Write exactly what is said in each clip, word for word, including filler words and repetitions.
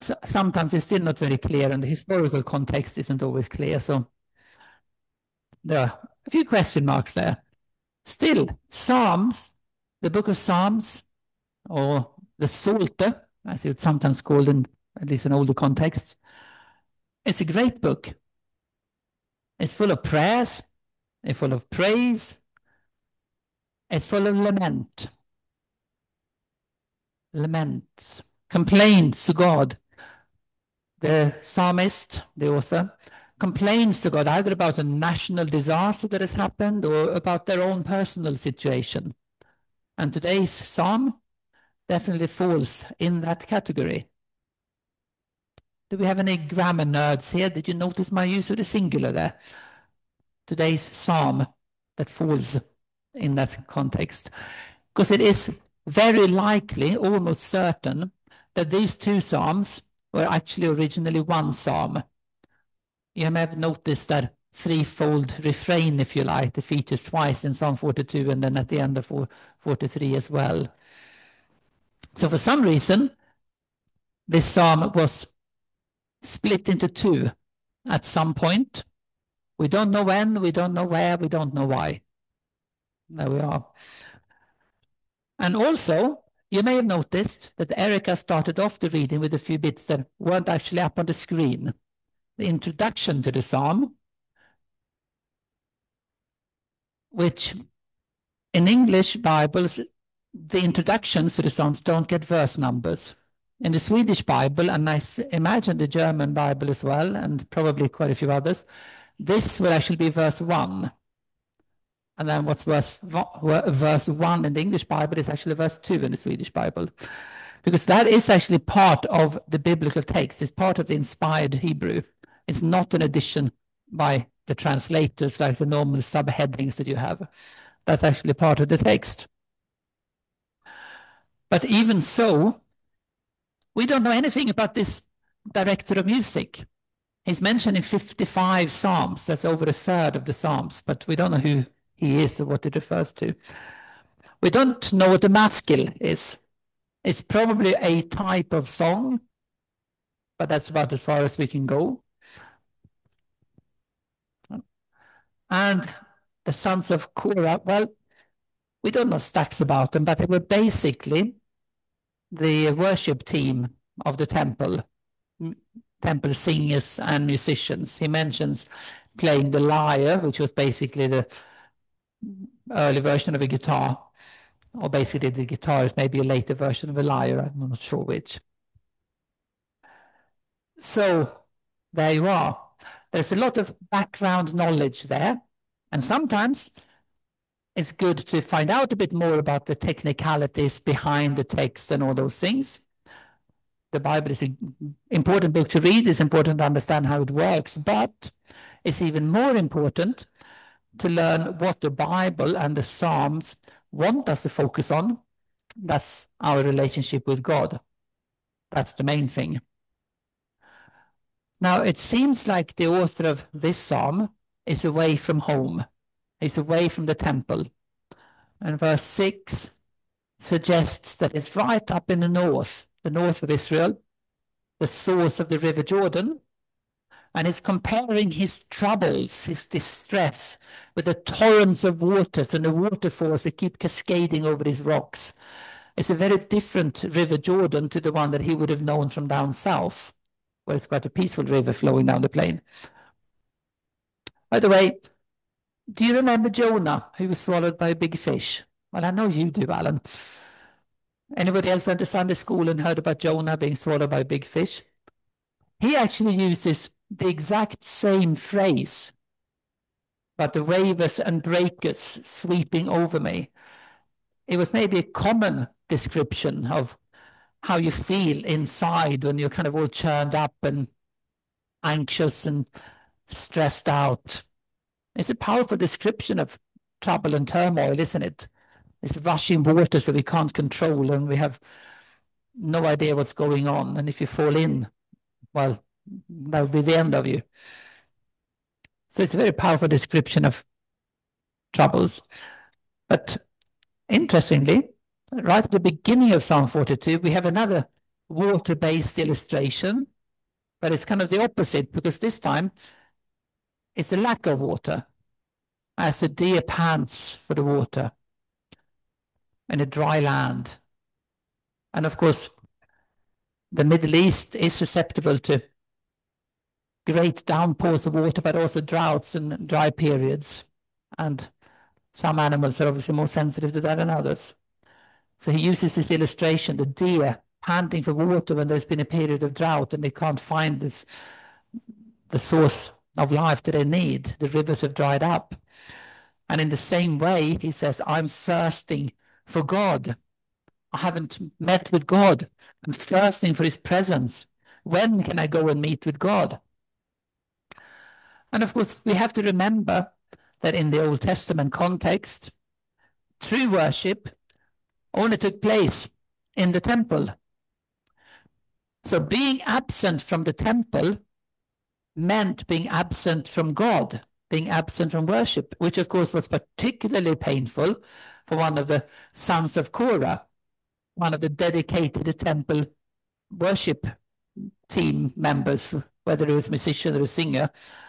sometimes it's still not very clear, and the historical context isn't always clear. So there are a few question marks there. Still, Psalms, the book of Psalms, or the Psalter, as it's sometimes called in at least in older contexts, it's a great book. It's full of prayers, it's full of praise, it's full of lament. Laments, complaints to God. The psalmist, the author, complains to God either about a national disaster that has happened or about their own personal situation. And today's psalm definitely falls in that category. Do we have any grammar nerds here? Did you notice my use of the singular there? Today's psalm that falls in that context. Because it is very likely, almost certain, that these two psalms were actually originally one psalm. You may have noticed that threefold refrain, if you like, that features twice in Psalm forty-two and then at the end of forty-three as well. So for some reason, this psalm was split into two at some point. We don't know when, we don't know where, we don't know why. There we are. And also, you may have noticed that Erica started off the reading with a few bits that weren't actually up on the screen. The introduction to the psalm, which in English Bibles, the introductions to the psalms don't get verse numbers. In the Swedish Bible, and I imagine the German Bible as well, and probably quite a few others, this will actually be verse one. And then what's verse, verse one in the English Bible is actually verse two in the Swedish Bible. Because that is actually part of the biblical text. It's part of the inspired Hebrew. It's not an addition by the translators like the normal subheadings that you have. That's actually part of the text. But even so, we don't know anything about this director of music. He's mentioned in fifty-five psalms. That's over a third of the psalms, but we don't know who he is or what it refers to. We don't know what the maskil is. It's probably a type of song, but that's about as far as we can go. And the sons of Korah, well, we don't know stacks about them, but they were basically the worship team of the temple, temple singers and musicians. He mentions playing the lyre, which was basically the early version of a guitar, or basically the guitar is maybe a later version of a lyre, I'm not sure which. So there you are. There's a lot of background knowledge there, and sometimes it's good to find out a bit more about the technicalities behind the text and all those things. The Bible is an important book to read. It's important to understand how it works, but it's even more important to learn what the Bible and the Psalms want us to focus on. That's our relationship with God. That's the main thing. Now, it seems like the author of this psalm is away from home. He's away from the temple. And verse six suggests that it's right up in the north, the north of Israel, the source of the river Jordan. And he's comparing his troubles, his distress, with the torrents of waters and the waterfalls that keep cascading over these rocks. It's a very different river Jordan to the one that he would have known from down south, where it's quite a peaceful river flowing down the plain. By the way, do you remember Jonah, who was swallowed by a big fish? Well, I know you do, Alan. Anybody else went to Sunday school and heard about Jonah being swallowed by a big fish? He actually uses the exact same phrase, but the waves and breakers sweeping over me. It was maybe a common description of how you feel inside when you're kind of all churned up and anxious and stressed out. It's a powerful description of trouble and turmoil, isn't it? It's rushing water that we can't control and we have no idea what's going on. And if you fall in, well, that would be the end of you. So it's a very powerful description of troubles. But interestingly, right at the beginning of Psalm forty-two, we have another water-based illustration, but it's kind of the opposite, because this time it's a lack of water, as the deer pants for the water in a dry land. And of course, the Middle East is susceptible to great downpours of water, but also droughts and dry periods. And some animals are obviously more sensitive to that than others. So he uses this illustration, the deer panting for water when there's been a period of drought and they can't find this, the source of life that they need. The rivers have dried up. And in the same way, he says, I'm thirsting for God. I haven't met with God. I'm thirsting for his presence. When can I go and meet with God? And of course, we have to remember that in the Old Testament context, true worship only took place in the temple. So being absent from the temple meant being absent from God, being absent from worship, which of course was particularly painful for one of the sons of Korah, one of the dedicated temple worship team members, whether he was a musician or a singer.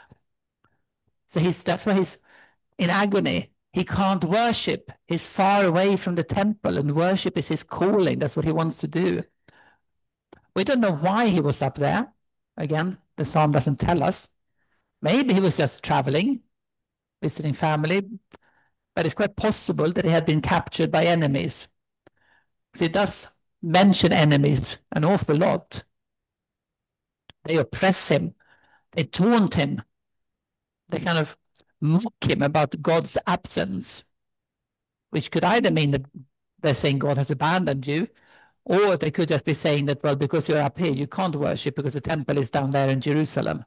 So he's, that's why he's in agony. He can't worship. He's far away from the temple, and worship is his calling. That's what he wants to do. We don't know why he was up there. Again, the psalm doesn't tell us. Maybe he was just traveling, visiting family, but it's quite possible that he had been captured by enemies. So he does mention enemies an awful lot. They oppress him. They taunt him. They kind of mock him about God's absence, which could either mean that they're saying God has abandoned you, or they could just be saying that, well, because you're up here, you can't worship because the temple is down there in Jerusalem.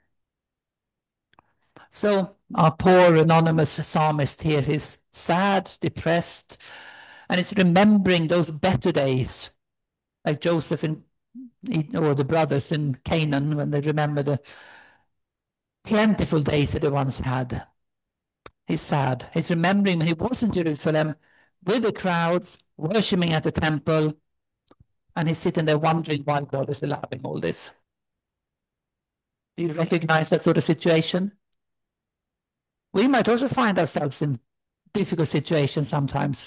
So our poor anonymous psalmist here is sad, depressed, and it's remembering those better days, like Joseph and or the brothers in Canaan, when they remember the plentiful days that they once had. He's sad. He's remembering when he was in Jerusalem with the crowds, worshipping at the temple, and he's sitting there wondering why God is allowing all this. Do you recognize that sort of situation? We might also find ourselves in difficult situations sometimes.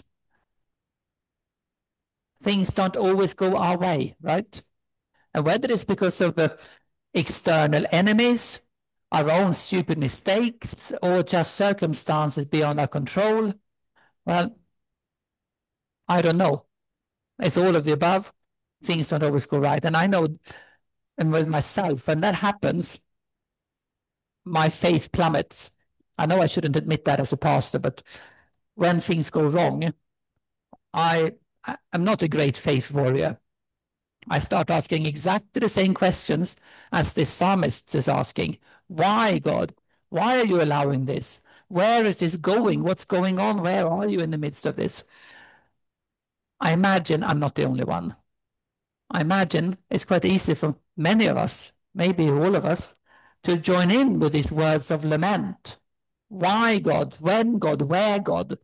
Things don't always go our way, right? And whether it's because of the external enemies, our own stupid mistakes, or just circumstances beyond our control, well, I don't know. It's all of the above. Things don't always go right. And I know, and with myself, when that happens, my faith plummets. I know I shouldn't admit that as a pastor, but when things go wrong, I am not a great faith warrior. I start asking exactly the same questions as this psalmist is asking. Why, God? Why are you allowing this? Where is this going? What's going on? Where are you in the midst of this? I imagine I'm not the only one. I imagine it's quite easy for many of us, maybe all of us, to join in with these words of lament. Why, God? When, God? Where, God?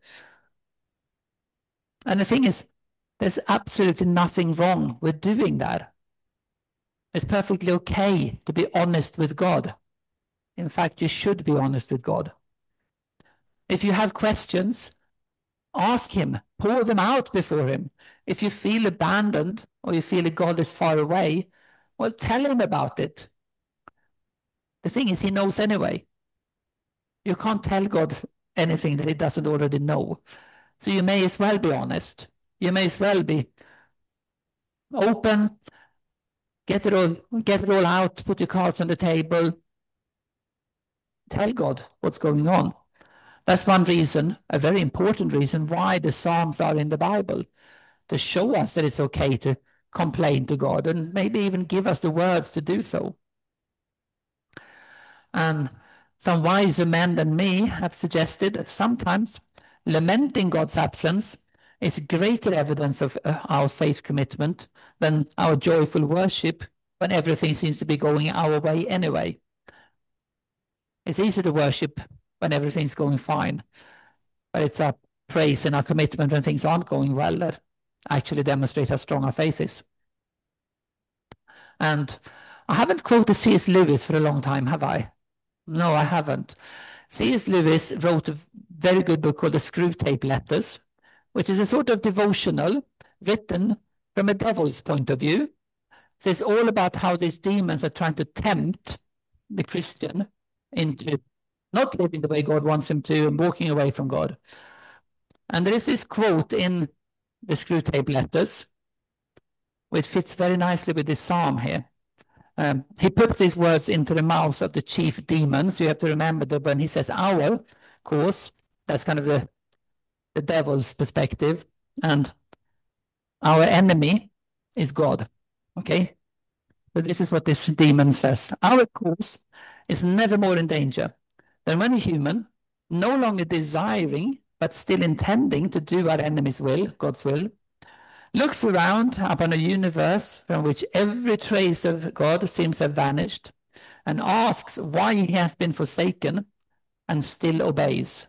And the thing is, there's absolutely nothing wrong with doing that. It's perfectly okay to be honest with God. In fact, you should be honest with God. If you have questions, ask him, pour them out before him. If you feel abandoned or you feel that God is far away, well, tell him about it. The thing is, he knows anyway. You can't tell God anything that he doesn't already know. So you may as well be honest. You may as well be open, get it all, get it all out, put your cards on the table. Tell God what's going on. That's one reason, a very important reason, why the Psalms are in the Bible, to show us that it's okay to complain to God and maybe even give us the words to do so. And some wiser men than me have suggested that sometimes lamenting God's absence is greater evidence of uh, our faith commitment than our joyful worship when everything seems to be going our way anyway. It's easy to worship when everything's going fine, but it's our praise and our commitment when things aren't going well that actually demonstrate how strong our faith is. And I haven't quoted C S Lewis for a long time, have I? No, I haven't. C S Lewis wrote a very good book called The Screwtape Letters, which is a sort of devotional written from a devil's point of view. So it's all about how these demons are trying to tempt the Christian into not living the way God wants him to and walking away from God. And there is this quote in the Screwtape Letters, which fits very nicely with this psalm here. Um, he puts these words into the mouth of the chief demons. You have to remember that when he says our cause, that's kind of the, the devil's perspective. And our enemy is God. Okay? But this is what this demon says. Our cause is never more in danger than when a human, no longer desiring, but still intending to do our enemy's will, God's will, looks around upon a universe from which every trace of God seems to have vanished, and asks why he has been forsaken, and still obeys.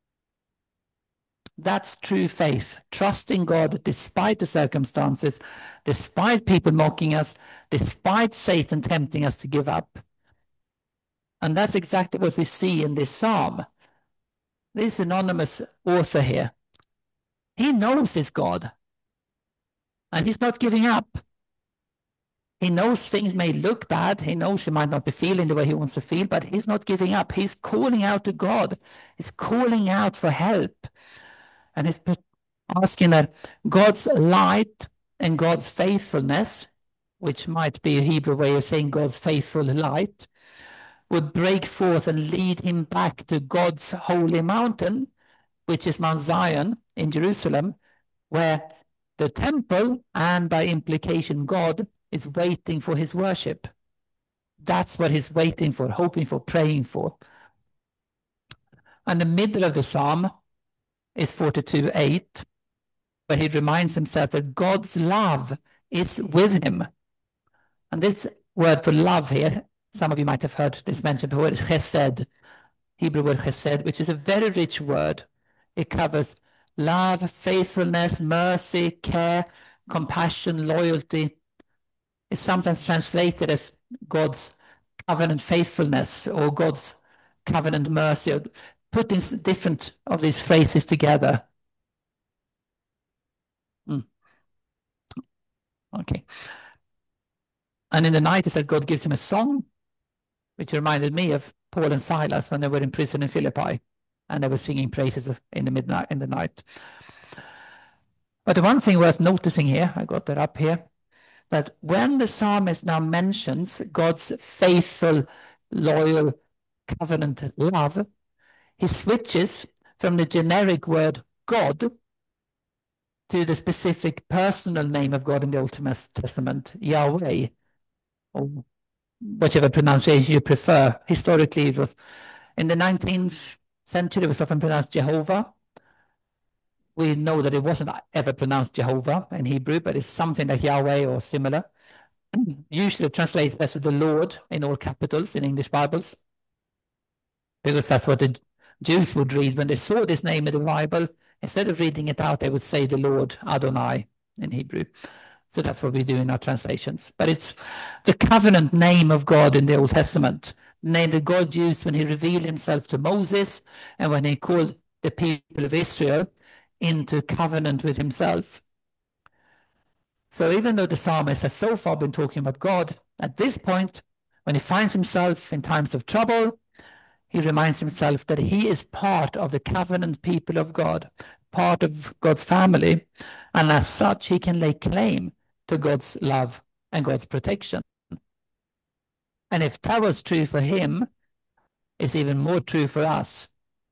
That's true faith, trusting God despite the circumstances, despite people mocking us, despite Satan tempting us to give up. And that's exactly what we see in this psalm. This anonymous author here, he knows his God, and he's not giving up. He knows things may look bad. He knows he might not be feeling the way he wants to feel, but he's not giving up. He's calling out to God. He's calling out for help. And he's asking that God's light and God's faithfulness, which might be a Hebrew way of saying God's faithful light, would break forth and lead him back to God's holy mountain, which is Mount Zion in Jerusalem, where the temple and by implication God is waiting for his worship. That's what he's waiting for, hoping for, praying for. And the middle of the psalm is forty-two eight, where he reminds himself that God's love is with him. And this word for love here, some of you might have heard this mentioned before, is chesed, Hebrew word chesed, which is a very rich word. It covers love, faithfulness, mercy, care, compassion, loyalty. It's sometimes translated as God's covenant faithfulness or God's covenant mercy, or putting different of these phrases together. Mm. Okay. And in the night, it says God gives him a song, which reminded me of Paul and Silas when they were in prison in Philippi, and they were singing praises in the midnight, in the night. But the one thing worth noticing here, I got that up here, that when the psalmist now mentions God's faithful, loyal, covenant love, he switches from the generic word God to the specific personal name of God in the Old Testament, Yahweh, or whichever pronunciation you prefer. Historically, it was in the nineteenth century, it was often pronounced Jehovah. We know that it wasn't ever pronounced Jehovah in Hebrew, but it's something like Yahweh or similar. Usually translated as the Lord in all capitals in English Bibles, because that's what the Jews would read when they saw this name in the Bible. Instead of reading it out, they would say the Lord, Adonai, in Hebrew. So that's what we do in our translations. But it's the covenant name of God in the Old Testament, the name that God used when he revealed himself to Moses and when he called the people of Israel into covenant with himself. So even though the psalmist has so far been talking about God, at this point, when he finds himself in times of trouble, he reminds himself that he is part of the covenant people of God, part of God's family, and as such, he can lay claim to God's love and God's protection. And if that was true for him, it's even more true for us.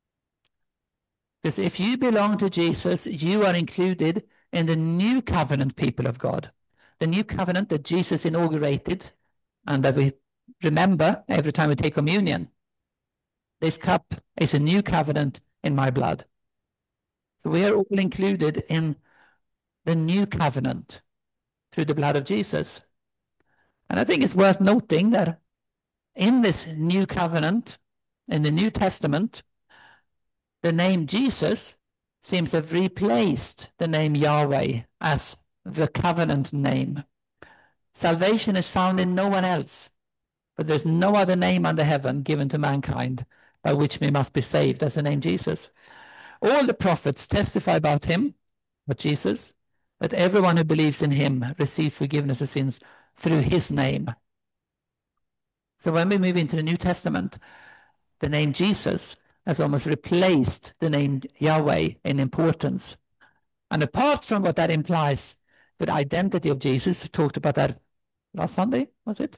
Because if you belong to Jesus, you are included in the new covenant people of God, the new covenant that Jesus inaugurated and that we remember every time we take communion. This cup is a new covenant in my blood. So we are all included in the new covenant through the blood of Jesus. And I think it's worth noting that in this new covenant, in the New Testament, the name Jesus seems to have replaced the name Yahweh as the covenant name. Salvation is found in no one else, but there's no other name under heaven given to mankind by which we must be saved. That's the name Jesus. All the prophets testify about him, about Jesus, but everyone who believes in him receives forgiveness of sins through his name. So when we move into the New Testament, the name Jesus has almost replaced the name Yahweh in importance. And apart from what that implies, the identity of Jesus, talked about that last Sunday, was it?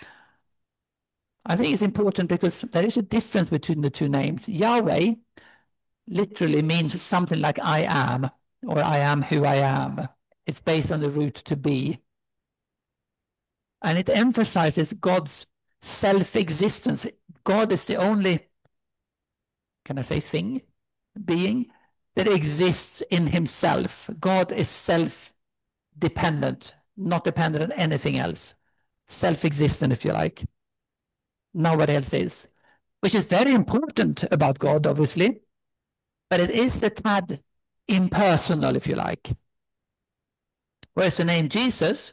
I think it's important because there is a difference between the two names. Yahweh literally means something like I am, or I am who I am. It's based on the root to be. And it emphasizes God's self-existence. God is the only, can I say thing, being, that exists in himself. God is self-dependent, not dependent on anything else. Self-existent, if you like. Nobody else is. Which is very important about God, obviously. But it is a tad impersonal, if you like. Whereas the name Jesus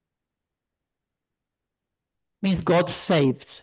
means God saves.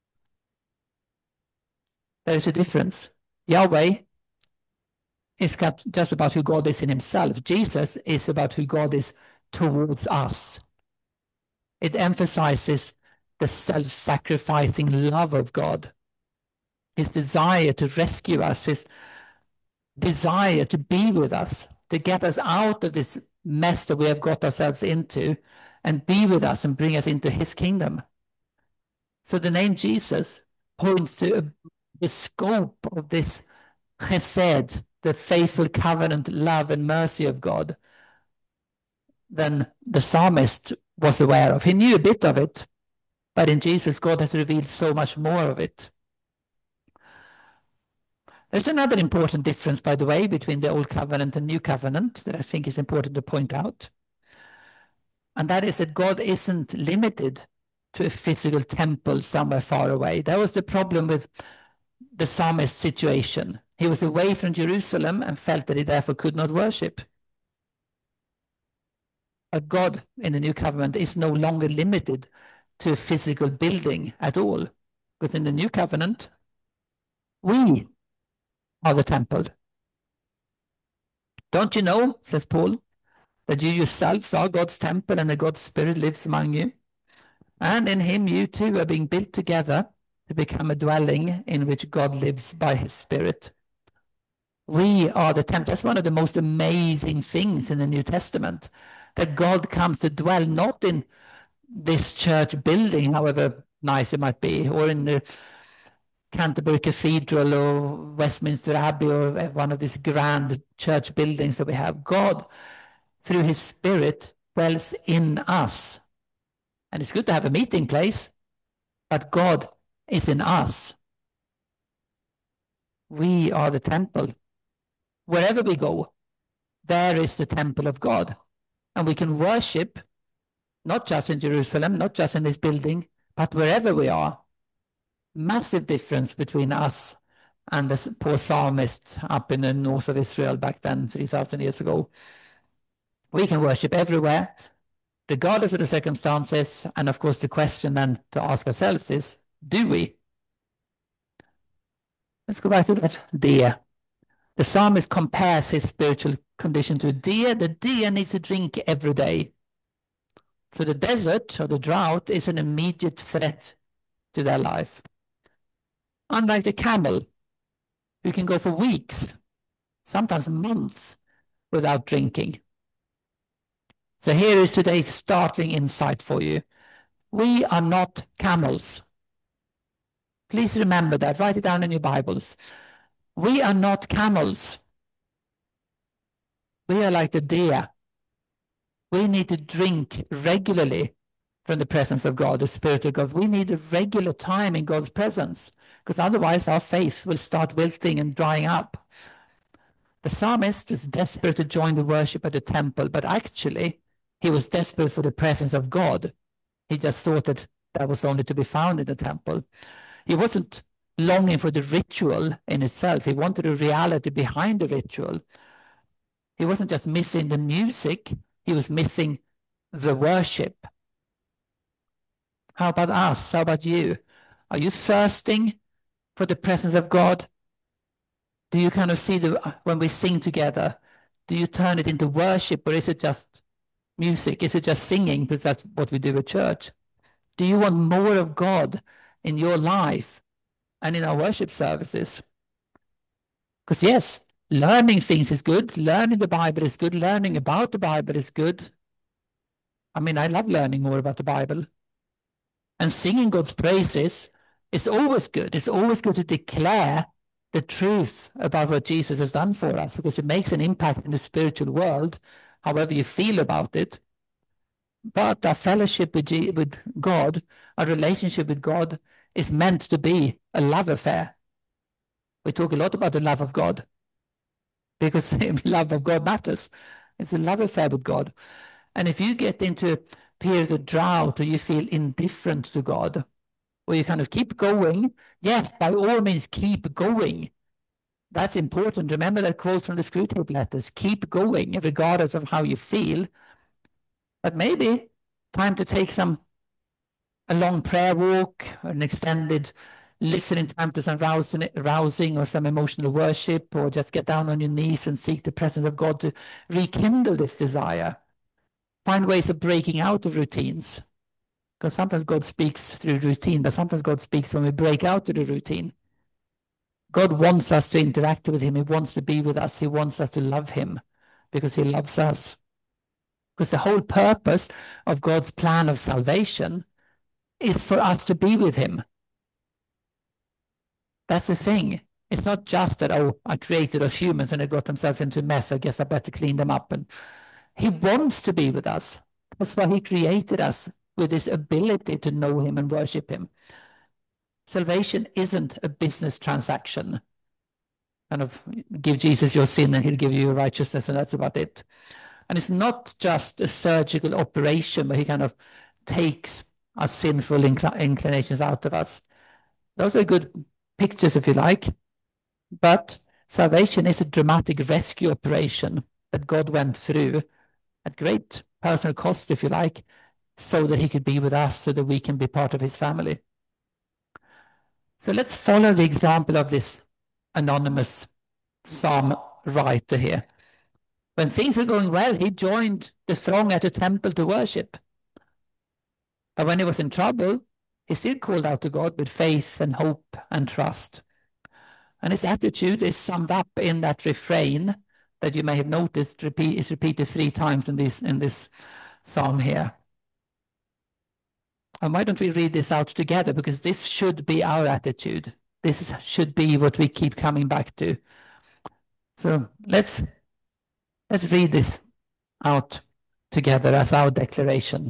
There is a difference. Yahweh is just about who God is in himself. Jesus is about who God is towards us. It emphasizes the self-sacrificing love of God, his desire to rescue us, his desire to be with us, to get us out of this mess that we have got ourselves into and be with us and bring us into his kingdom. So the name Jesus points to the scope of this chesed, the faithful covenant love and mercy of God, than the psalmist was aware of. He knew a bit of it, but in Jesus, God has revealed so much more of it. There's another important difference, by the way, between the Old Covenant and New Covenant that I think is important to point out. And that is that God isn't limited to a physical temple somewhere far away. That was the problem with the psalmist's situation. He was away from Jerusalem and felt that he therefore could not worship. But God in the New Covenant is no longer limited to a physical building at all. Because in the New Covenant, we are the temple. Don't you know, says Paul, that you yourselves are God's temple and that God's Spirit lives among you? And in him you too are being built together to become a dwelling in which God lives by his Spirit. We are the temple. That's one of the most amazing things in the New Testament, that God comes to dwell not in this church building, however nice it might be, or in the Canterbury Cathedral or Westminster Abbey or one of these grand church buildings that we have. God, through his Spirit, dwells in us. And it's good to have a meeting place, but God is in us. We are the temple. Wherever we go, there is the temple of God. And we can worship, not just in Jerusalem, not just in this building, but wherever we are. Massive difference between us and the poor psalmist up in the north of Israel back then, three thousand years ago. We can worship everywhere, regardless of the circumstances. And of course, the question then to ask ourselves is, do we? Let's go back to that deer. The psalmist compares his spiritual condition to a deer. The deer needs to drink every day. So the desert or the drought is an immediate threat to their life. Unlike the camel, who can go for weeks, sometimes months, without drinking. So here is today's startling insight for you. We are not camels. Please remember that. Write it down in your Bibles. We are not camels. We are like the deer. We need to drink regularly from the presence of God, the Spirit of God. We need a regular time in God's presence, because otherwise our faith will start wilting and drying up. The psalmist is desperate to join the worship at the temple, but actually he was desperate for the presence of God. He just thought that that was only to be found in the temple. He wasn't longing for the ritual in itself. He wanted a reality behind the ritual. He wasn't just missing the music, he was missing the worship. How about us? How about you? Are you thirsting for the presence of God? Do you kind of see the when we sing together, do you turn it into worship, or is it just music? Is it just singing? Because that's what we do at church. Do you want more of God in your life and in our worship services? Because yes, learning things is good. Learning the Bible is good. Learning about the Bible is good. I mean, I love learning more about the Bible. And singing God's praises is always good. It's always good to declare the truth about what Jesus has done for us, because it makes an impact in the spiritual world, however you feel about it. But our fellowship with, G- with God, our relationship with God, is meant to be a love affair. We talk a lot about the love of God, because the love of God matters. It's a love affair with God. And if you get into a period of drought, or you feel indifferent to God, or you kind of keep going, yes, by all means, keep going. That's important. Remember that quote from the Screwtape Letters, keep going, regardless of how you feel. But maybe time to take some a long prayer walk, or an extended listening time to some rousing, rousing or some emotional worship, or just get down on your knees and seek the presence of God to rekindle this desire. Find ways of breaking out of routines, because sometimes God speaks through routine, but sometimes God speaks when we break out of the routine. God wants us to interact with him. He wants to be with us. He wants us to love him because he loves us. Because the whole purpose of God's plan of salvation is for us to be with him. That's the thing. It's not just that, oh, I created us humans and they got themselves into a mess. I guess I better clean them up. And he wants to be with us. That's why he created us, with this ability to know him and worship him. Salvation isn't a business transaction. Kind of give Jesus your sin and he'll give you your righteousness, and that's about it. And it's not just a surgical operation where he kind of takes our sinful incl- inclinations out of us. Those are good pictures, if you like. But salvation is a dramatic rescue operation that God went through at great personal cost, if you like, so that he could be with us, so that we can be part of his family. So let's follow the example of this anonymous psalm writer here. When things were going well, he joined the throng at the temple to worship. But when he was in trouble, he still called out to God with faith and hope and trust. And his attitude is summed up in that refrain that you may have noticed repeat, is repeated three times in this, in this psalm here. And why don't we read this out together? Because this should be our attitude. This should be what we keep coming back to. So let's, let's read this out together as our declaration.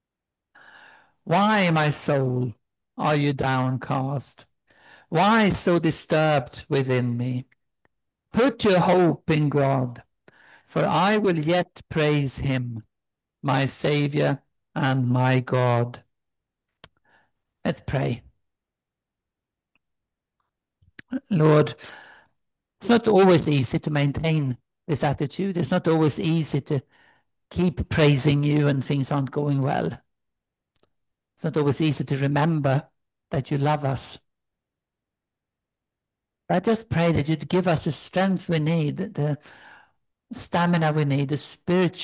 Why, my soul, are you downcast? Why so disturbed within me? Put your hope in God, for I will yet praise him, my Savior and my God. Let's pray. Lord, it's not always easy to maintain this attitude. It's not always easy to keep praising you when things aren't going well. It's not always easy to remember that you love us. I just pray that you'd give us the strength we need, the stamina we need, the spiritual